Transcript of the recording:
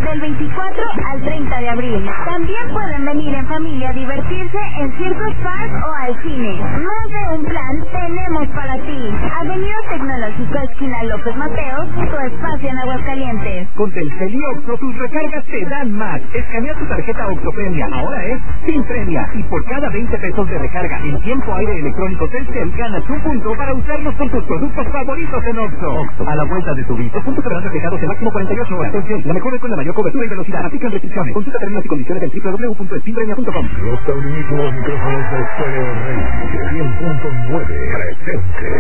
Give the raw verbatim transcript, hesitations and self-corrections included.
del veinticuatro al treinta de abril. También pueden venir en familia a divertirse en Circus Park o al cine. Más de un plan tenemos para ti. Avenida Tecnológico, esquina López Mateos, tu espacio en Aguascalientes. Con Telcel y Oxxo, tus recargas te dan más. Escanea tu tarjeta Oxxo Premia, ahora es sin premia. Y por cada veinte pesos de recarga en tiempo aire electrónico Telcel, ganas un punto para usarlos con tus productos favoritos en Oxxo. Oxxo, a la vuelta de tu vida. Los puntos serán reflejados en máximo cuarenta y ocho horas. Telcel, la mejor red con la mayor cobertura y velocidad. Aplican restricciones. Consulta términos y condiciones en doble u doble u doble u punto espinpremia punto com. Los mismos micrófonos de Stereo Rey cien punto nueve presente.